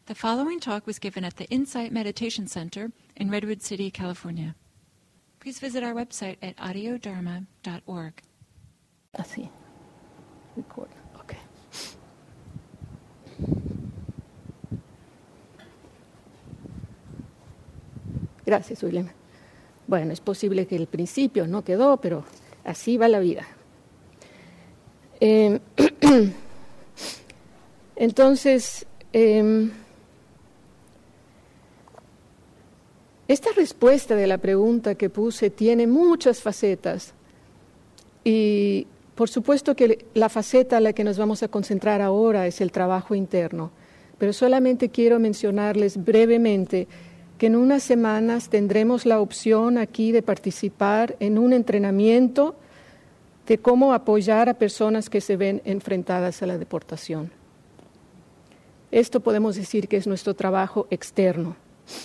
The following talk was given at the Insight Meditation Center in Redwood City, California. Please visit our website at audiodharma.org. Así. Record. Okay. Gracias, William. Bueno, es posible que el principio no quedó, pero así va la vida. Entonces, esta respuesta de la pregunta que puse tiene muchas facetas y por supuesto que la faceta a la que nos vamos a concentrar ahora es el trabajo interno, pero solamente quiero mencionarles brevemente que en unas semanas tendremos la opción aquí de participar en un entrenamiento de cómo apoyar a personas que se ven enfrentadas a la deportación. Esto podemos decir que es nuestro trabajo externo.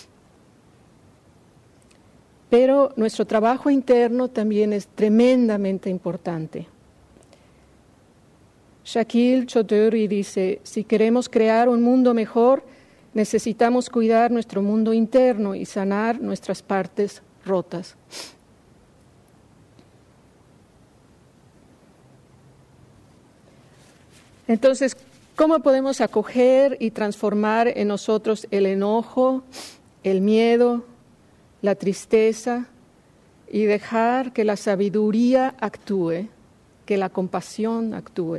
Pero nuestro trabajo interno también es tremendamente importante. Shakil Choudhury dice, si queremos crear un mundo mejor, necesitamos cuidar nuestro mundo interno y sanar nuestras partes rotas. Entonces, ¿cómo podemos acoger y transformar en nosotros el enojo, el miedo, la tristeza y dejar que la sabiduría actúe, que la compasión actúe?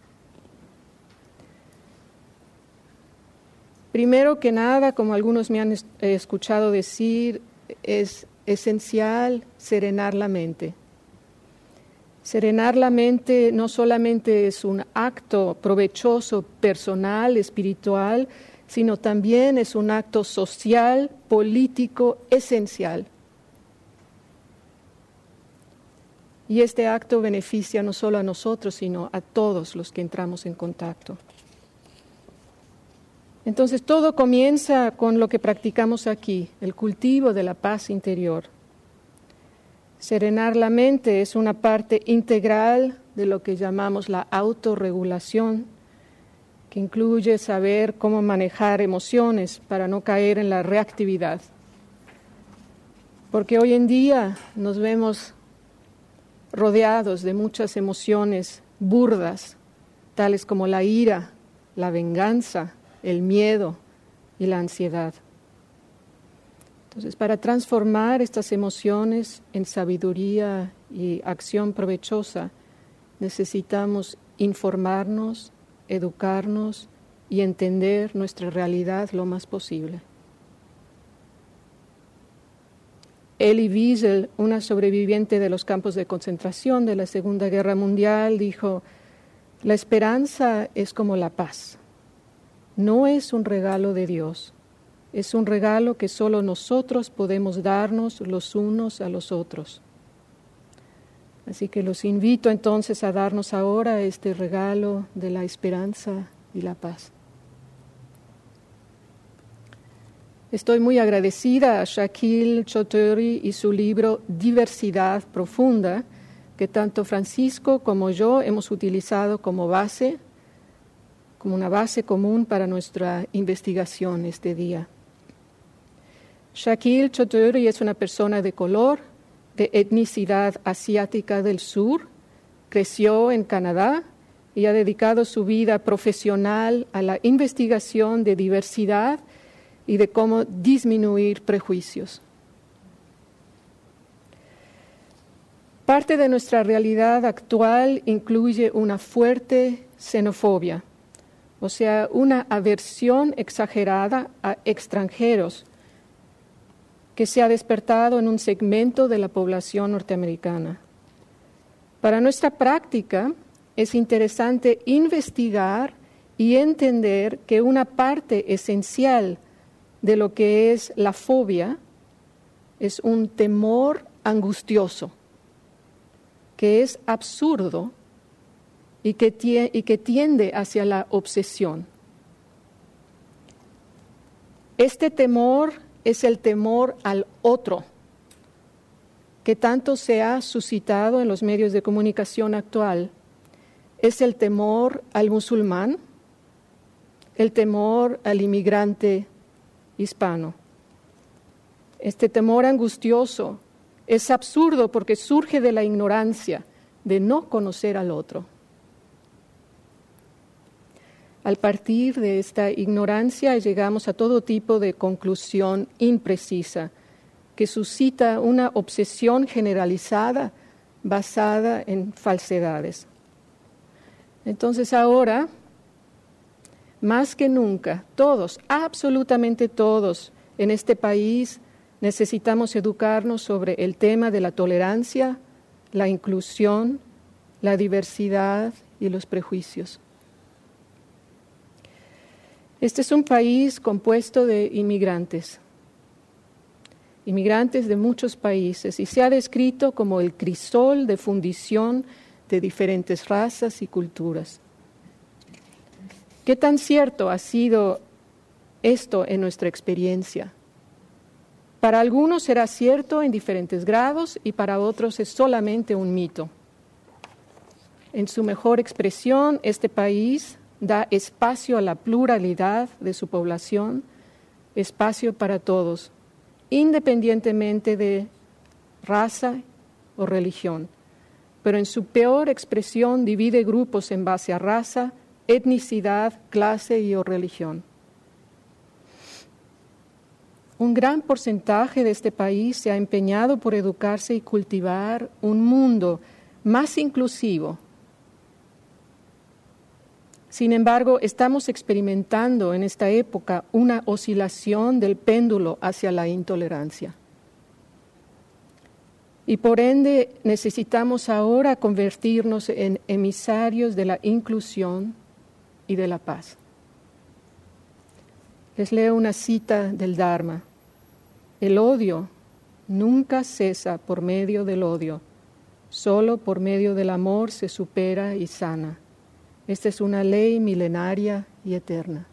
Primero que nada, como algunos me han escuchado decir, es esencial serenar la mente. Serenar la mente no solamente es un acto provechoso, personal, espiritual, sino también es un acto social, político, esencial. Y este acto beneficia no solo a nosotros, sino a todos los que entramos en contacto. Entonces todo comienza con lo que practicamos aquí, el cultivo de la paz interior. Serenar la mente es una parte integral de lo que llamamos la autorregulación, que incluye saber cómo manejar emociones para no caer en la reactividad. Porque hoy en día nos vemos rodeados de muchas emociones burdas, tales como la ira, la venganza, el miedo y la ansiedad. Entonces, para transformar estas emociones en sabiduría y acción provechosa, necesitamos informarnos, educarnos y entender nuestra realidad lo más posible. Elie Wiesel, una sobreviviente de los campos de concentración de la Segunda Guerra Mundial, dijo: la esperanza es como la paz. No es un regalo de Dios. Es un regalo que solo nosotros podemos darnos los unos a los otros. Así que los invito entonces a darnos ahora este regalo de la esperanza y la paz. Estoy muy agradecida a Shakil Choudhury y su libro Diversidad Profunda, que tanto Francisco como yo hemos utilizado como base, como una base común para nuestra investigación este día. Shakil Choudhury es una persona de color, de etnicidad asiática del sur, creció en Canadá y ha dedicado su vida profesional a la investigación de diversidad y de cómo disminuir prejuicios. Parte de nuestra realidad actual incluye una fuerte xenofobia, o sea, una aversión exagerada a extranjeros, que se ha despertado en un segmento de la población norteamericana. Para nuestra práctica es interesante investigar y entender que una parte esencial de lo que es la fobia es un temor angustioso, que es absurdo y que tiende hacia la obsesión. Este temor es el temor al otro, que tanto se ha suscitado en los medios de comunicación actual. Es el temor al musulmán, el temor al inmigrante hispano. Este temor angustioso es absurdo porque surge de la ignorancia, de no conocer al otro. Al partir de esta ignorancia llegamos a todo tipo de conclusión imprecisa que suscita una obsesión generalizada basada en falsedades. Entonces ahora, más que nunca, todos, absolutamente todos en este país necesitamos educarnos sobre el tema de la tolerancia, la inclusión, la diversidad y los prejuicios. Este es un país compuesto de inmigrantes de muchos países, y se ha descrito como el crisol de fundición de diferentes razas y culturas. ¿Qué tan cierto ha sido esto en nuestra experiencia? Para algunos será cierto en diferentes grados y para otros es solamente un mito. En su mejor expresión, este país da espacio a la pluralidad de su población, espacio para todos, independientemente de raza o religión. Pero en su peor expresión divide grupos en base a raza, etnicidad, clase y o religión. Un gran porcentaje de este país se ha empeñado por educarse y cultivar un mundo más inclusivo. Sin embargo, estamos experimentando en esta época una oscilación del péndulo hacia la intolerancia. Y por ende necesitamos ahora convertirnos en emisarios de la inclusión y de la paz. Les leo una cita del Dharma. El odio nunca cesa por medio del odio, solo por medio del amor se supera y sana. Esta es una ley milenaria y eterna.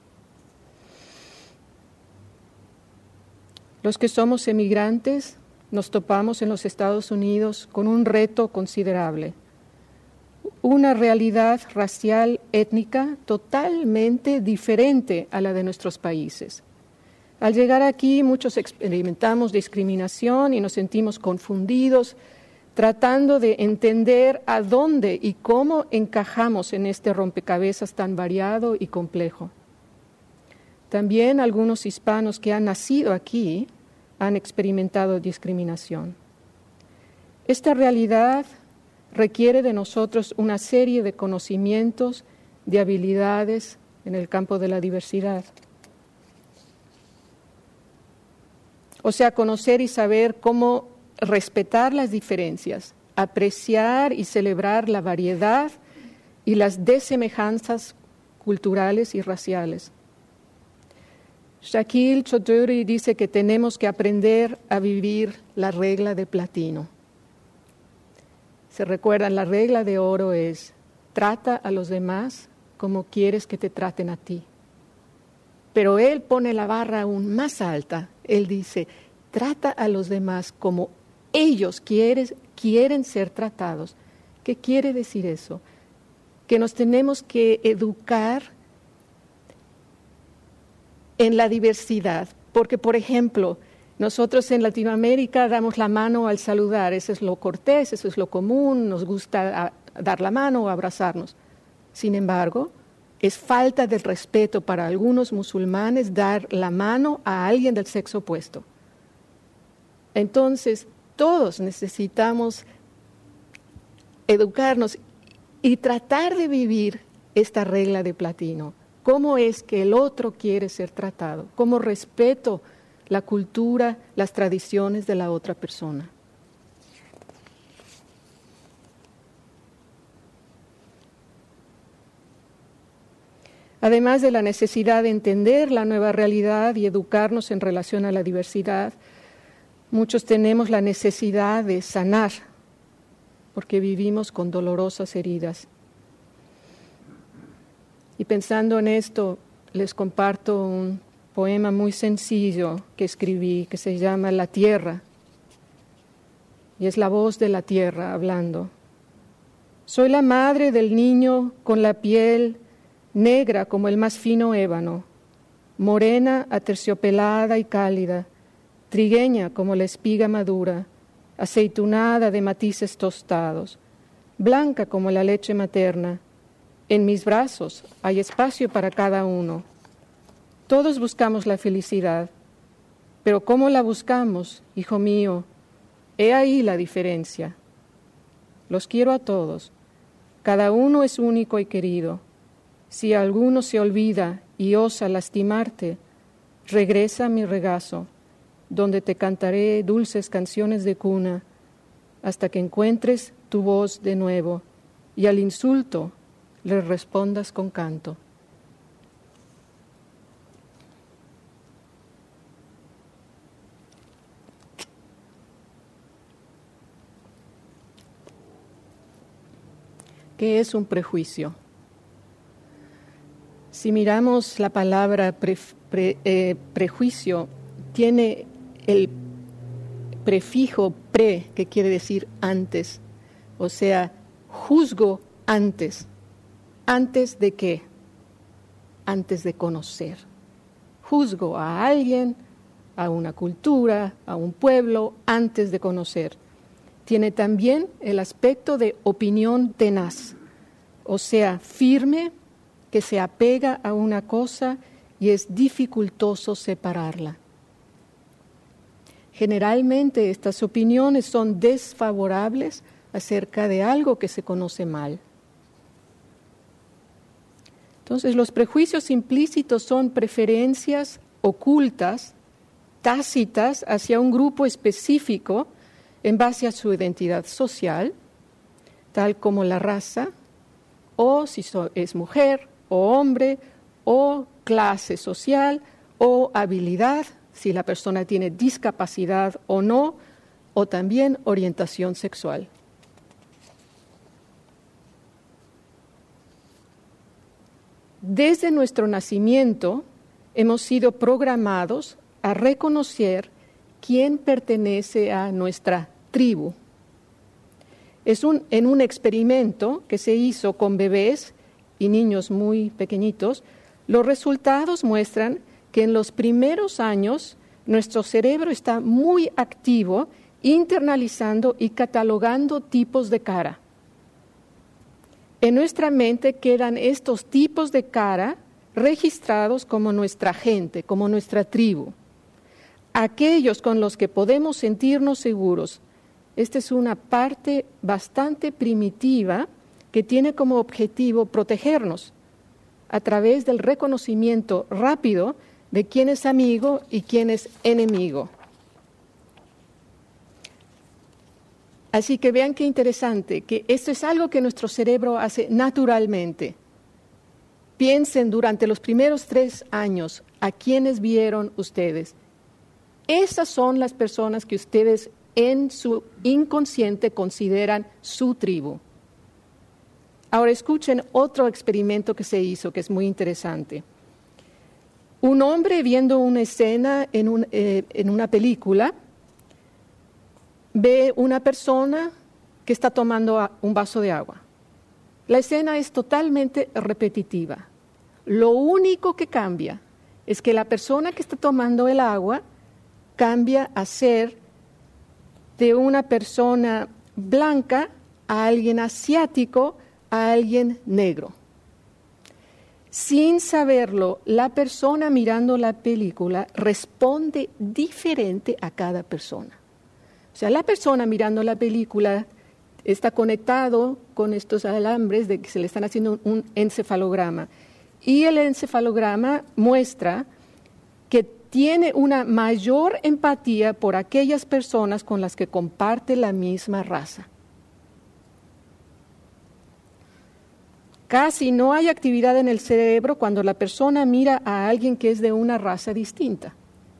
Los que somos emigrantes nos topamos en los Estados Unidos con un reto considerable. Una realidad racial, étnica, totalmente diferente a la de nuestros países. Al llegar aquí, muchos experimentamos discriminación y nos sentimos confundidos, tratando de entender a dónde y cómo encajamos en este rompecabezas tan variado y complejo. También algunos hispanos que han nacido aquí han experimentado discriminación. Esta realidad requiere de nosotros una serie de conocimientos, de habilidades en el campo de la diversidad. O sea, conocer y saber cómo respetar las diferencias, apreciar y celebrar la variedad y las desemejanzas culturales y raciales. Shakil Choudhury dice que tenemos que aprender a vivir la regla de platino. Se recuerdan, la regla de oro es: trata a los demás como quieres que te traten a ti. Pero él pone la barra aún más alta. Él dice: trata a los demás como ellos quieren ser tratados. ¿Qué quiere decir eso? Que nos tenemos que educar en la diversidad. Porque, por ejemplo, nosotros en Latinoamérica damos la mano al saludar. Eso es lo cortés, eso es lo común, nos gusta dar la mano o abrazarnos. Sin embargo, es falta de respeto para algunos musulmanes dar la mano a alguien del sexo opuesto. Entonces, todos necesitamos educarnos y tratar de vivir esta regla de platino. ¿Cómo es que el otro quiere ser tratado? ¿Cómo respeto la cultura, las tradiciones de la otra persona? Además de la necesidad de entender la nueva realidad y educarnos en relación a la diversidad, muchos tenemos la necesidad de sanar, porque vivimos con dolorosas heridas. Y pensando en esto, les comparto un poema muy sencillo que escribí, que se llama La Tierra. Y es la voz de la tierra hablando. Soy la madre del niño con la piel negra como el más fino ébano, morena, aterciopelada y cálida, trigueña como la espiga madura, aceitunada de matices tostados, blanca como la leche materna. En mis brazos hay espacio para cada uno. Todos buscamos la felicidad, pero ¿cómo la buscamos, hijo mío? He ahí la diferencia. Los quiero a todos. Cada uno es único y querido. Si alguno se olvida y osa lastimarte, regresa a mi regazo, donde te cantaré dulces canciones de cuna, hasta que encuentres tu voz de nuevo y al insulto le respondas con canto. ¿Qué es un prejuicio? Si miramos la palabra prejuicio, tiene el prefijo pre, que quiere decir antes, o sea, juzgo antes. ¿Antes de qué? Antes de conocer. Juzgo a alguien, a una cultura, a un pueblo, antes de conocer. Tiene también el aspecto de opinión tenaz, o sea, firme, que se apega a una cosa y es dificultoso separarla. Generalmente estas opiniones son desfavorables acerca de algo que se conoce mal. Entonces, los prejuicios implícitos son preferencias ocultas, tácitas hacia un grupo específico en base a su identidad social, tal como la raza, o si es mujer, o hombre, o clase social, o habilidad, si la persona tiene discapacidad o no, o también orientación sexual. Desde nuestro nacimiento hemos sido programados a reconocer quién pertenece a nuestra tribu. En un experimento que se hizo con bebés y niños muy pequeñitos, los resultados muestran que en los primeros años nuestro cerebro está muy activo, internalizando y catalogando tipos de cara. En nuestra mente quedan estos tipos de cara registrados como nuestra gente, como nuestra tribu, aquellos con los que podemos sentirnos seguros. Esta es una parte bastante primitiva que tiene como objetivo protegernos a través del reconocimiento rápido de quién es amigo y quién es enemigo. Así que vean qué interesante, que esto es algo que nuestro cerebro hace naturalmente. Piensen durante los primeros 3 años, ¿a quiénes vieron ustedes? Esas son las personas que ustedes en su inconsciente consideran su tribu. Ahora escuchen otro experimento que se hizo, que es muy interesante. Un hombre viendo una escena en una película, ve una persona que está tomando un vaso de agua. La escena es totalmente repetitiva. Lo único que cambia es que la persona que está tomando el agua cambia a ser de una persona blanca a alguien asiático, a alguien negro. Sin saberlo, la persona mirando la película responde diferente a cada persona. O sea, la persona mirando la película está conectado con estos alambres de que se le están haciendo un encefalograma. Y el encefalograma muestra que tiene una mayor empatía por aquellas personas con las que comparte la misma raza. Casi no hay actividad en el cerebro cuando la persona mira a alguien que es de una raza distinta.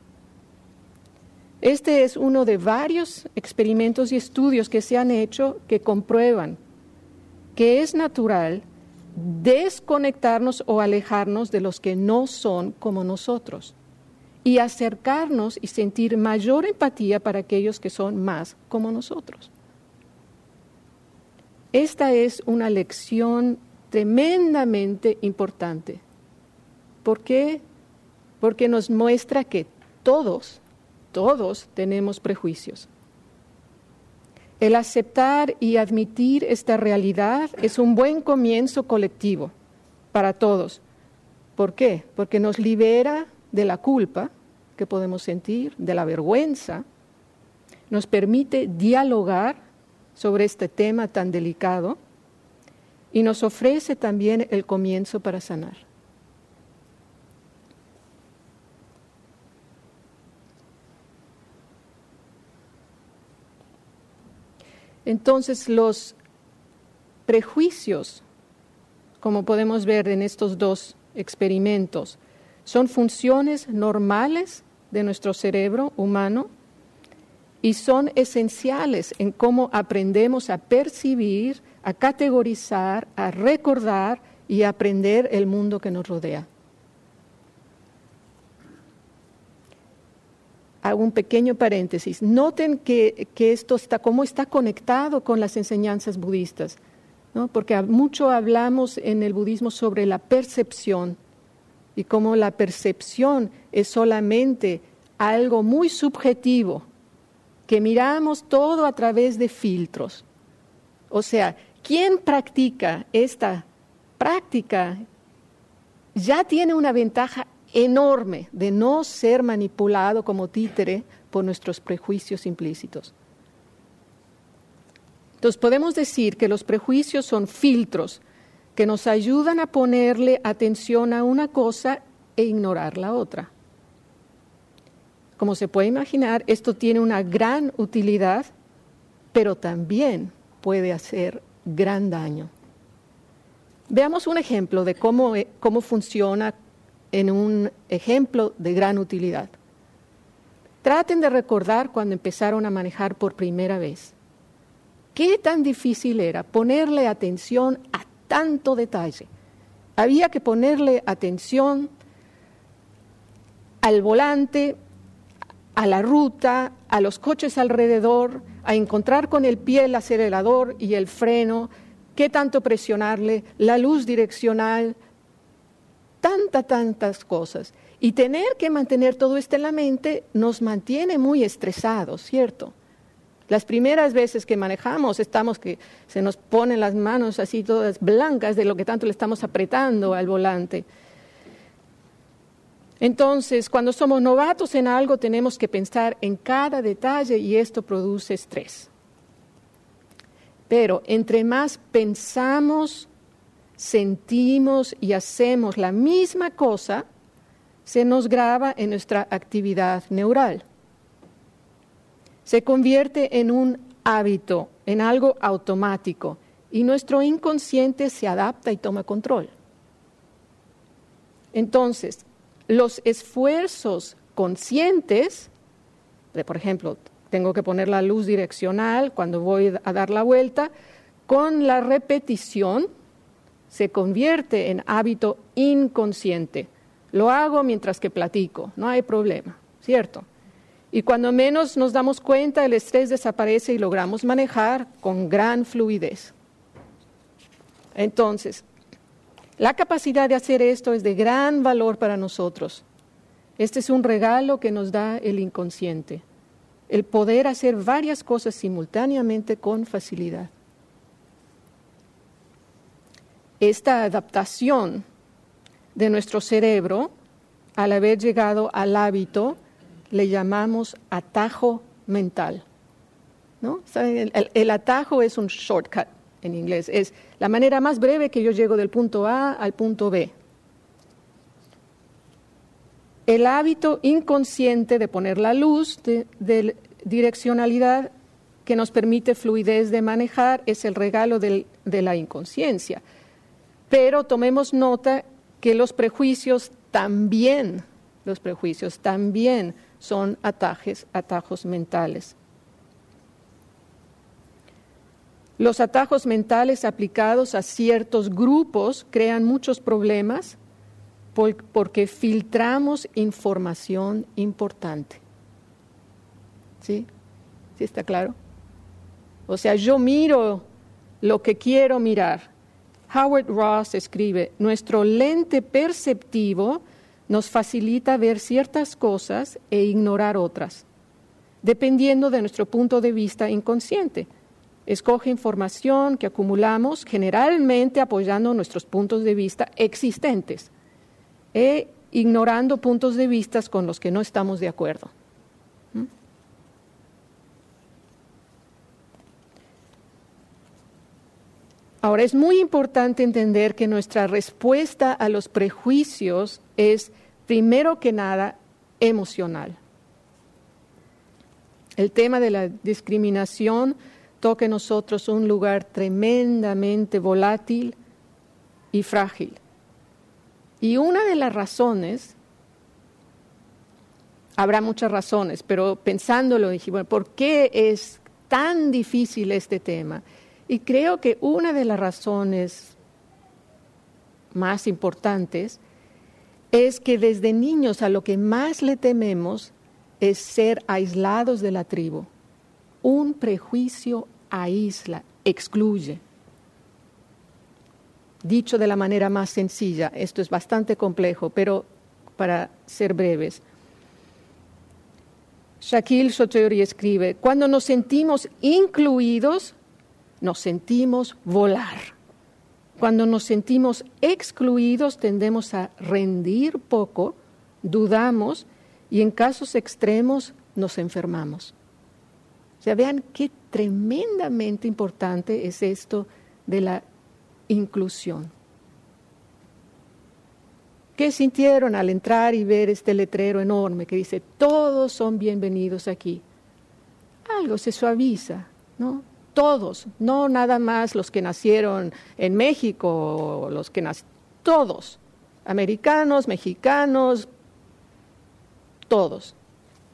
Este es uno de varios experimentos y estudios que se han hecho que comprueban que es natural desconectarnos o alejarnos de los que no son como nosotros y acercarnos y sentir mayor empatía para aquellos que son más como nosotros. Esta es una lección tremendamente importante. ¿Por qué? Porque nos muestra que todos tenemos prejuicios. El aceptar y admitir esta realidad es un buen comienzo colectivo para todos. ¿Por qué? Porque nos libera de la culpa que podemos sentir, de la vergüenza, nos permite dialogar sobre este tema tan delicado y nos ofrece también el comienzo para sanar. Entonces, los prejuicios, como podemos ver en estos dos experimentos, son funciones normales de nuestro cerebro humano y son esenciales en cómo aprendemos a percibir, a categorizar, a recordar y a aprender el mundo que nos rodea. Hago un pequeño paréntesis. Noten que esto cómo está conectado con las enseñanzas budistas, ¿no? Porque mucho hablamos en el budismo sobre la percepción y cómo la percepción es solamente algo muy subjetivo, que miramos todo a través de filtros. O sea, quien practica esta práctica ya tiene una ventaja enorme de no ser manipulado como títere por nuestros prejuicios implícitos. Entonces podemos decir que los prejuicios son filtros que nos ayudan a ponerle atención a una cosa e ignorar la otra. Como se puede imaginar, esto tiene una gran utilidad, pero también puede hacer gran daño. Veamos un ejemplo de cómo funciona en un ejemplo de gran utilidad. Traten de recordar cuando empezaron a manejar por primera vez. ¿Qué tan difícil era ponerle atención a tanto detalle? Había que ponerle atención al volante, a la ruta, a los coches alrededor, a encontrar con el pie el acelerador y el freno, qué tanto presionarle, la luz direccional, tantas cosas. Y tener que mantener todo esto en la mente nos mantiene muy estresados, ¿cierto? Las primeras veces que manejamos estamos que se nos ponen las manos así todas blancas de lo que tanto le estamos apretando al volante. Entonces, cuando somos novatos en algo tenemos que pensar en cada detalle y esto produce estrés. Pero entre más pensamos, sentimos y hacemos la misma cosa, se nos graba en nuestra actividad neural. Se convierte en un hábito, en algo automático, y nuestro inconsciente se adapta y toma control. Entonces, los esfuerzos conscientes, por ejemplo, tengo que poner la luz direccional cuando voy a dar la vuelta, con la repetición se convierte en hábito inconsciente. Lo hago mientras que platico, no hay problema, ¿cierto? Y cuando menos nos damos cuenta, el estrés desaparece y logramos manejar con gran fluidez. Entonces, la capacidad de hacer esto es de gran valor para nosotros. Este es un regalo que nos da el inconsciente, el poder hacer varias cosas simultáneamente con facilidad. Esta adaptación de nuestro cerebro, al haber llegado al hábito, le llamamos atajo mental, ¿no? El atajo es un shortcut en inglés, es la manera más breve que yo llego del punto A al punto B. El hábito inconsciente de poner la luz de direccionalidad que nos permite fluidez de manejar es el regalo de la inconsciencia. Pero tomemos nota que los prejuicios también son atajos mentales. Los atajos mentales aplicados a ciertos grupos crean muchos problemas porque filtramos información importante. ¿Sí? ¿Sí está claro? O sea, yo miro lo que quiero mirar, Howard Ross escribe, nuestro lente perceptivo nos facilita ver ciertas cosas e ignorar otras, dependiendo de nuestro punto de vista inconsciente. Escoge información que acumulamos, generalmente apoyando nuestros puntos de vista existentes e ignorando puntos de vista con los que no estamos de acuerdo. Ahora, es muy importante entender que nuestra respuesta a los prejuicios es, primero que nada, emocional. El tema de la discriminación toca en nosotros un lugar tremendamente volátil y frágil. Y una de las razones, habrá muchas razones, pero pensándolo dije, bueno, ¿por qué es tan difícil este tema? Y creo que una de las razones más importantes es que desde niños a lo que más le tememos es ser aislados de la tribu. Un prejuicio aísla, excluye. Dicho de la manera más sencilla, esto es bastante complejo, pero para ser breves. Shaquille Soteuri escribe, cuando nos sentimos incluidos, nos sentimos volar. Cuando nos sentimos excluidos, tendemos a rendir poco, dudamos y en casos extremos nos enfermamos. O sea, vean qué tremendamente importante es esto de la inclusión. ¿Qué sintieron al entrar y ver este letrero enorme que dice, todos son bienvenidos aquí? Algo se suaviza, ¿no? Todos, no nada más los que nacieron en México, los que todos, americanos, mexicanos, todos.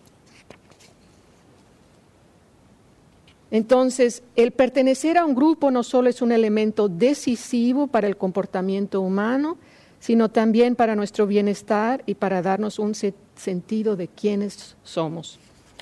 Entonces, el pertenecer a un grupo no solo es un elemento decisivo para el comportamiento humano, sino también para nuestro bienestar y para darnos un sentido de quiénes somos.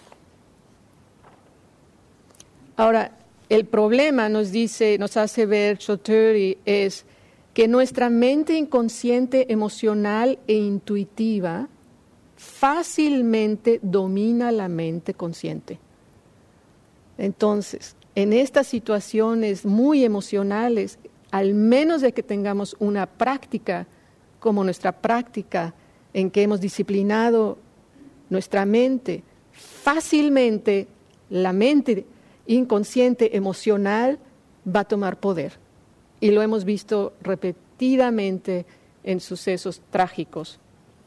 Ahora, el problema, nos hace ver Soteuri, es que nuestra mente inconsciente, emocional e intuitiva fácilmente domina la mente consciente. Entonces, en estas situaciones muy emocionales, al menos de que tengamos una práctica como nuestra práctica en que hemos disciplinado nuestra mente, fácilmente la mente inconsciente emocional va a tomar poder. Y lo hemos visto repetidamente en sucesos trágicos.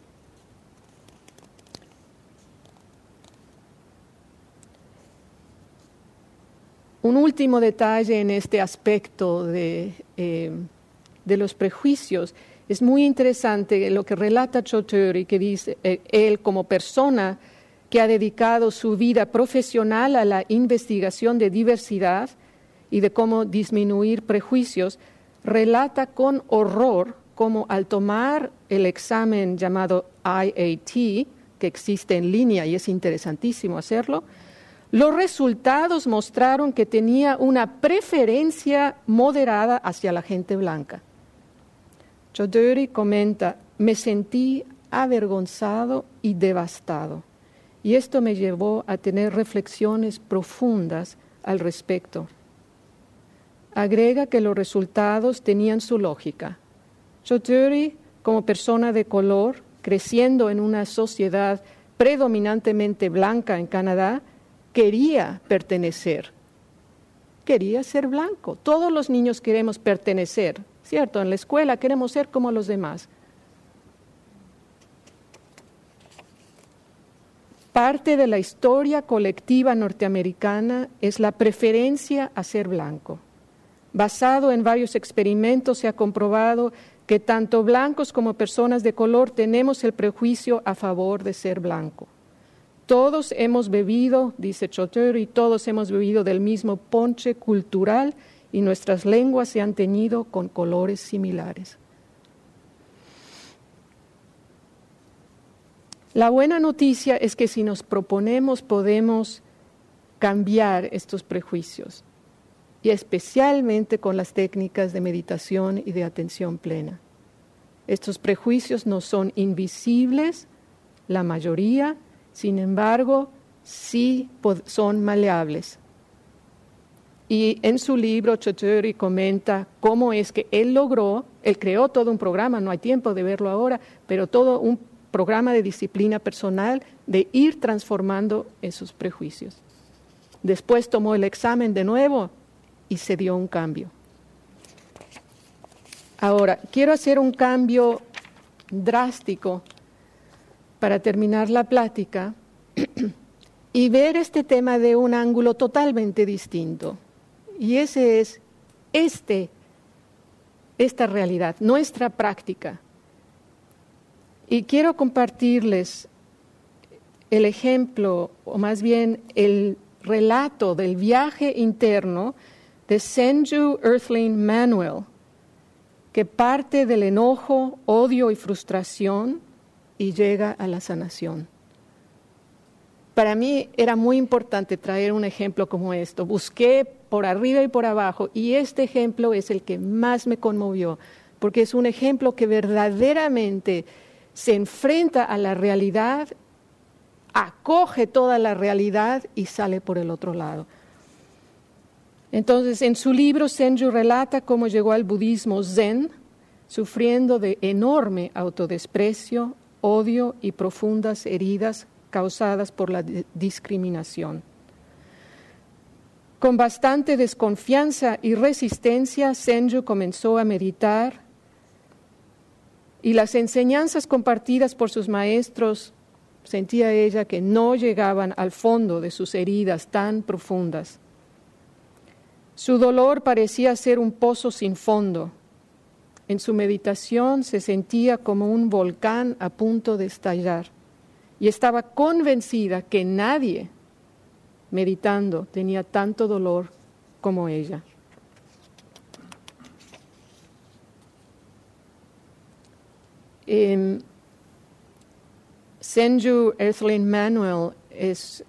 Un último detalle en este aspecto de los prejuicios. Es muy interesante lo que relata Soteuri, que dice, él como persona que ha dedicado su vida profesional a la investigación de diversidad y de cómo disminuir prejuicios, relata con horror cómo al tomar el examen llamado IAT, que existe en línea y es interesantísimo hacerlo, los resultados mostraron que tenía una preferencia moderada hacia la gente blanca. Soteuri comenta, me sentí avergonzado y devastado. Y esto me llevó a tener reflexiones profundas al respecto. Agrega que los resultados tenían su lógica. Soteuri, como persona de color, creciendo en una sociedad predominantemente blanca en Canadá, quería pertenecer. Quería ser blanco. Todos los niños queremos pertenecer, ¿cierto? En la escuela queremos ser como los demás. Parte de la historia colectiva norteamericana es la preferencia a ser blanco. Basado en varios experimentos, se ha comprobado que tanto blancos como personas de color tenemos el prejuicio a favor de ser blanco. Todos hemos bebido, dice Soteuri, todos hemos bebido del mismo ponche cultural y nuestras lenguas se han teñido con colores similares. La buena noticia es que si nos proponemos podemos cambiar estos prejuicios. y especialmente con las técnicas de meditación y de atención plena. Estos prejuicios no son invisibles, la mayoría, sin embargo, sí son maleables. Y en su libro, Choudhury comenta cómo es que él creó todo un programa, no hay tiempo de verlo ahora, pero todo un programa de disciplina personal de ir transformando esos prejuicios. Después tomó el examen de nuevo y se dio un cambio. Ahora, quiero hacer un cambio drástico para terminar la plática y ver este tema de un ángulo totalmente distinto. Y ese es esta realidad, nuestra práctica. Y quiero compartirles el ejemplo, o más bien el relato del viaje interno de Senju Earthling Manuel, que parte del enojo, odio y frustración y llega a la sanación. Para mí era muy importante traer un ejemplo como esto. Busqué por arriba y por abajo y este ejemplo es el que más me conmovió, porque es un ejemplo que verdaderamente se enfrenta a la realidad, acoge toda la realidad y sale por el otro lado. Entonces, en su libro, Senju relata cómo llegó al budismo zen, sufriendo de enorme autodesprecio, odio y profundas heridas causadas por la discriminación. Con bastante desconfianza y resistencia, Senju comenzó a meditar y las enseñanzas compartidas por sus maestros, sentía ella que no llegaban al fondo de sus heridas tan profundas. Su dolor parecía ser un pozo sin fondo. En su meditación se sentía como un volcán a punto de estallar y estaba convencida que nadie meditando tenía tanto dolor como ella. Senju Earthling Manuel es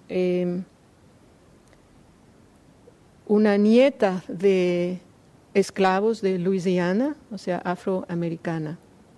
una nieta de esclavos de Luisiana, o sea, afroamericana.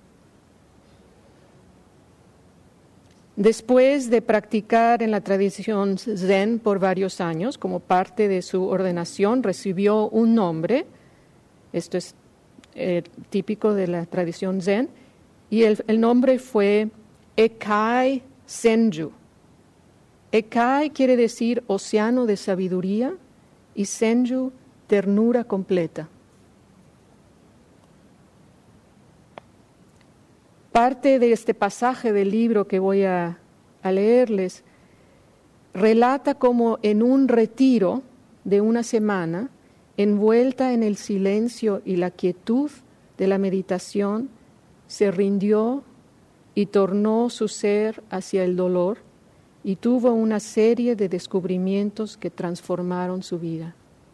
Después de practicar en la tradición zen por varios años, como parte de su ordenación, recibió un nombre, esto es típico de la tradición zen, y el nombre fue Ekai Senju. Ekai quiere decir océano de sabiduría y Senju, ternura completa. Parte de este pasaje del libro que voy a leerles relata cómo en un retiro de una semana, envuelta en el silencio y la quietud de la meditación, se rindió y tornó su ser hacia el dolor y tuvo una serie de descubrimientos que transformaron su vida.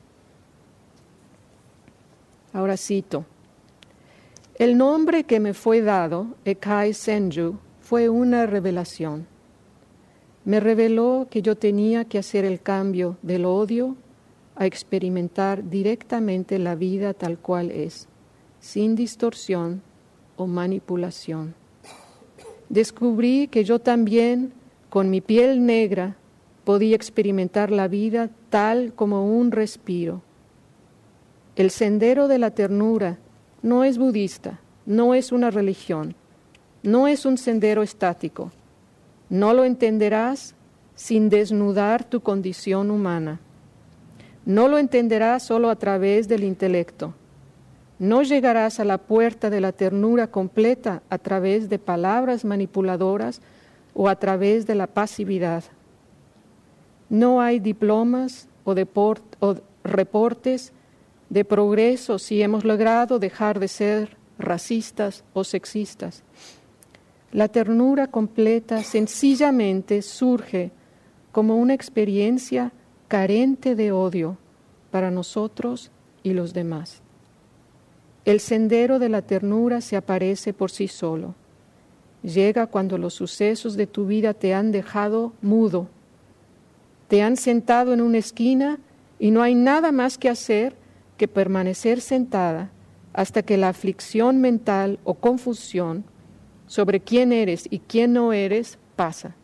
Ahora cito. El nombre que me fue dado, Ekai Senju, fue una revelación. Me reveló que yo tenía que hacer el cambio del odio a experimentar directamente la vida tal cual es, sin distorsión o manipulación. Descubrí que yo también, con mi piel negra, podía experimentar la vida tal como un respiro. El sendero de la ternura no es budista, no es una religión, no es un sendero estático. No lo entenderás sin desnudar tu condición humana. No lo entenderás solo a través del intelecto. No llegarás a la puerta de la ternura completa a través de palabras manipuladoras o a través de la pasividad. No hay diplomas o reportes de progreso si hemos logrado dejar de ser racistas o sexistas. La ternura completa sencillamente surge como una experiencia carente de odio para nosotros y los demás. El sendero de la ternura se aparece por sí solo. Llega cuando los sucesos de tu vida te han dejado mudo, te han sentado en una esquina y no hay nada más que hacer que permanecer sentada hasta que la aflicción mental o confusión sobre quién eres y quién no eres pasa.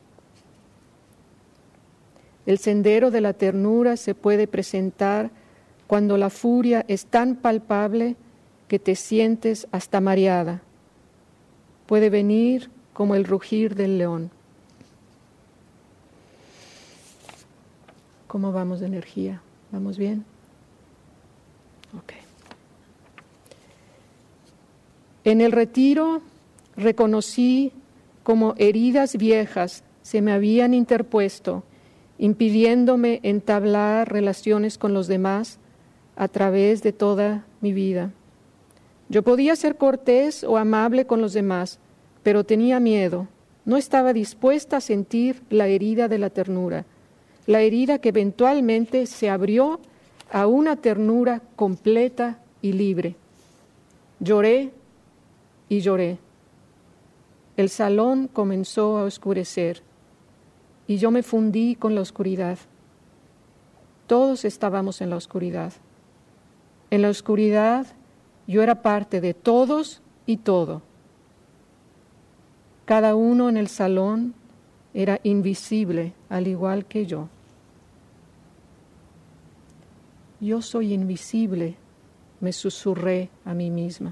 El sendero de la ternura se puede presentar cuando la furia es tan palpable que te sientes hasta mareada. Puede venir como el rugir del león. ¿Cómo vamos de energía? ¿Vamos bien? Ok. En el retiro reconocí como heridas viejas se me habían interpuesto, impidiéndome entablar relaciones con los demás a través de toda mi vida. Yo podía ser cortés o amable con los demás, pero tenía miedo. No estaba dispuesta a sentir la herida de la ternura, la herida que eventualmente se abrió a una ternura completa y libre. Lloré y lloré. El salón comenzó a oscurecer y yo me fundí con la oscuridad. Todos estábamos en la oscuridad. En la oscuridad yo era parte de todos y todo. Cada uno en el salón era invisible, al igual que yo. Yo soy invisible, me susurré a mí misma.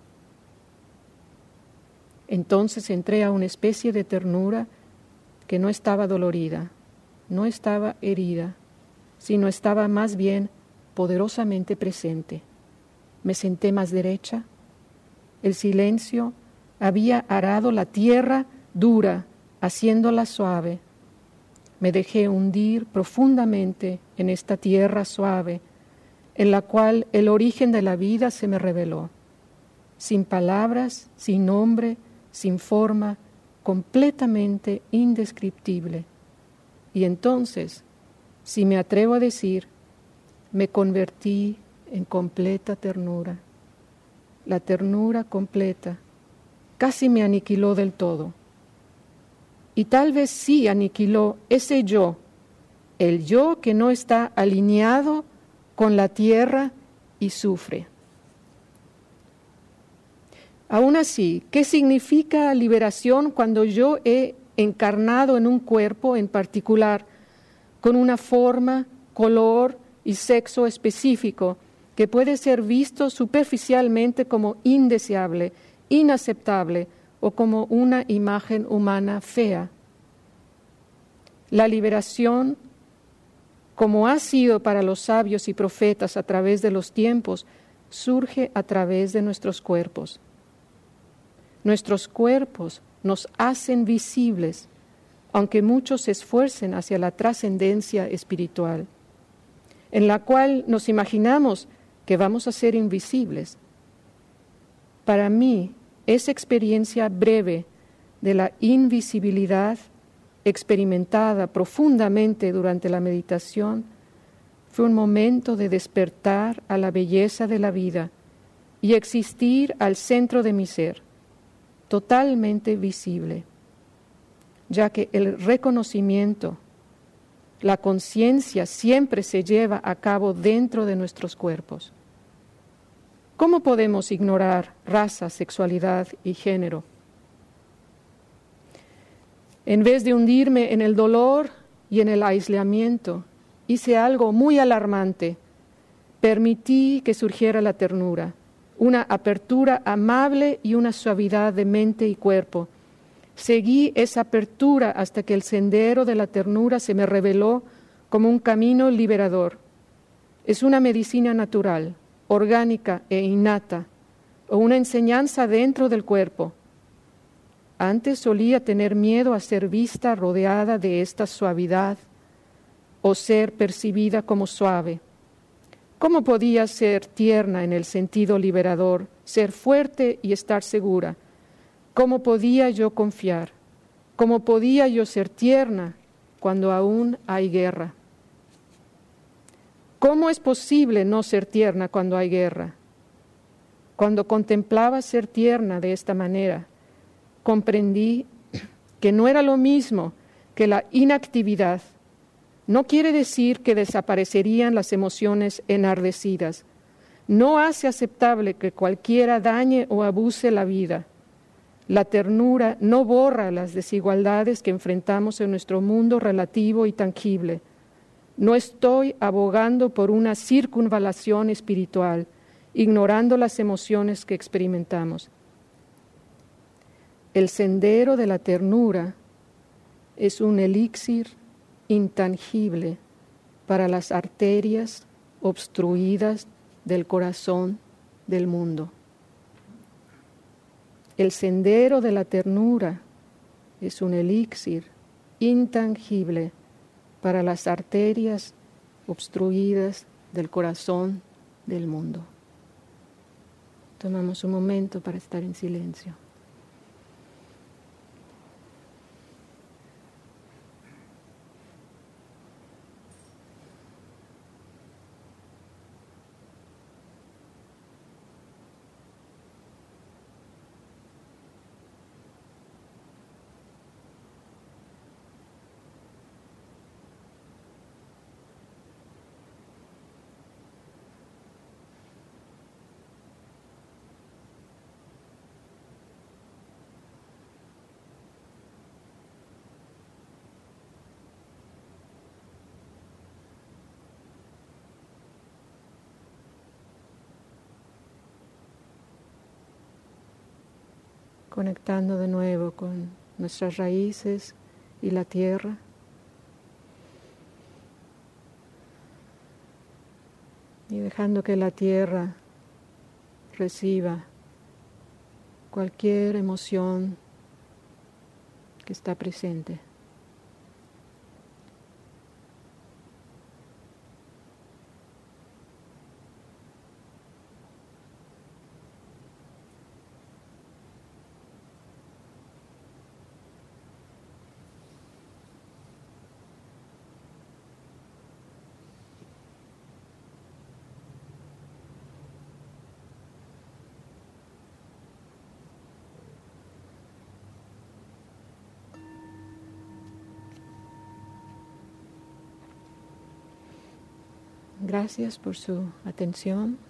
Entonces entré a una especie de ternura que no estaba dolorida, no estaba herida, sino estaba más bien poderosamente presente. Me senté más derecha. El silencio había arado la tierra dura, haciéndola suave. Me dejé hundir profundamente en esta tierra suave, en la cual el origen de la vida se me reveló. Sin palabras, sin nombre, sin forma, completamente indescriptible. Y entonces, si me atrevo a decir, me convertí en completa ternura. La ternura completa casi me aniquiló del todo. Y tal vez sí aniquiló ese yo, el yo que no está alineado con la tierra y sufre. Aún así, ¿qué significa liberación cuando yo he encarnado en un cuerpo en particular, con una forma, color y sexo específico, que puede ser visto superficialmente como indeseable, inaceptable o como una imagen humana fea? La liberación, como ha sido para los sabios y profetas a través de los tiempos, surge a través de nuestros cuerpos. Nuestros cuerpos nos hacen visibles, aunque muchos se esfuercen hacia la trascendencia espiritual, en la cual nos imaginamos que vamos a ser invisibles. Para mí, esa experiencia breve de la invisibilidad experimentada profundamente durante la meditación fue un momento de despertar a la belleza de la vida y existir al centro de mi ser, totalmente visible, ya que el reconocimiento, la conciencia siempre se lleva a cabo dentro de nuestros cuerpos. ¿Cómo podemos ignorar raza, sexualidad y género? En vez de hundirme en el dolor y en el aislamiento, hice algo muy alarmante. Permití que surgiera la ternura, una apertura amable y una suavidad de mente y cuerpo. Seguí esa apertura hasta que el sendero de la ternura se me reveló como un camino liberador. Es una medicina natural, orgánica e innata, o una enseñanza dentro del cuerpo. Antes solía tener miedo a ser vista rodeada de esta suavidad o ser percibida como suave. ¿Cómo podía ser tierna en el sentido liberador, ser fuerte y estar segura? ¿Cómo podía yo confiar? ¿Cómo podía yo ser tierna cuando aún hay guerra? ¿Cómo es posible no ser tierna cuando hay guerra? Cuando contemplaba ser tierna de esta manera, comprendí que no era lo mismo que la inactividad. No quiere decir que desaparecerían las emociones enardecidas. No hace aceptable que cualquiera dañe o abuse la vida. La ternura no borra las desigualdades que enfrentamos en nuestro mundo relativo y tangible. No estoy abogando por una circunvalación espiritual, ignorando las emociones que experimentamos. El sendero de la ternura es un elixir intangible para las arterias obstruidas del corazón del mundo. El sendero de la ternura es un elixir intangible para las arterias obstruidas del corazón del mundo. Tomamos un momento para estar en silencio. Conectando de nuevo con nuestras raíces y la tierra. Y dejando que la tierra reciba cualquier emoción que está presente. Gracias por su atención.